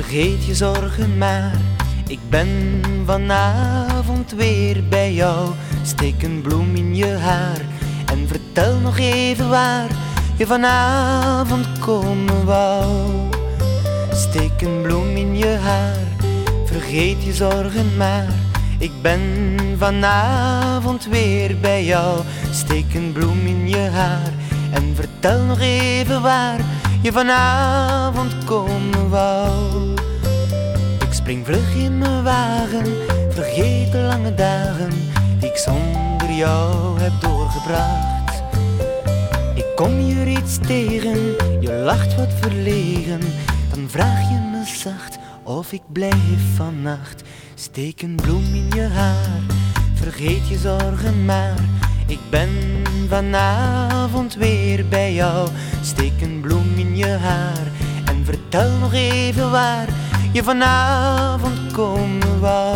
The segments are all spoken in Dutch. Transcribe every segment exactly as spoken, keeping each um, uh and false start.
Vergeet je zorgen maar, ik ben vanavond weer bij jou. Steek een bloem in je haar en vertel nog even waar je vanavond komen wou. Steek een bloem in je haar, vergeet je zorgen maar, ik ben vanavond weer bij jou. Steek een bloem in je haar en vertel nog even waar je vanavond komen wou. Ik spring vlug in mijn wagen, vergeet de lange dagen die ik zonder jou heb doorgebracht. Ik kom je iets tegen, je lacht wat verlegen, dan vraag je me zacht of ik blijf vannacht. Steek een bloem in je haar, vergeet je zorgen maar, ik ben vanavond weer bij jou. Steek een bloem in je haar en vertel nog even waar je vanavond komen wou.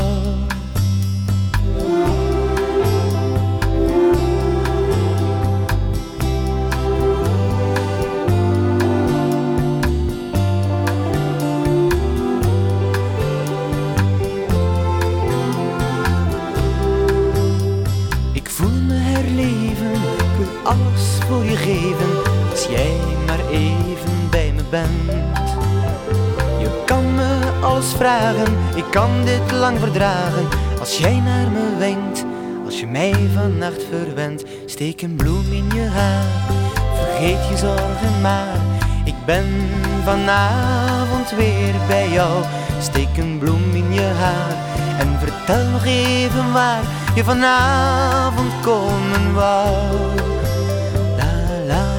Ik voel me herleven, ik wil alles voor je geven, als jij maar even bij me bent. Je kan me alles vragen, ik kan dit lang verdragen, als jij naar me wenkt, als je mij vannacht verwendt. Steek een bloem in je haar, vergeet je zorgen maar, ik ben vanavond weer bij jou. Steek een bloem in je haar en vertel nog even waar je vanavond komen wou. La la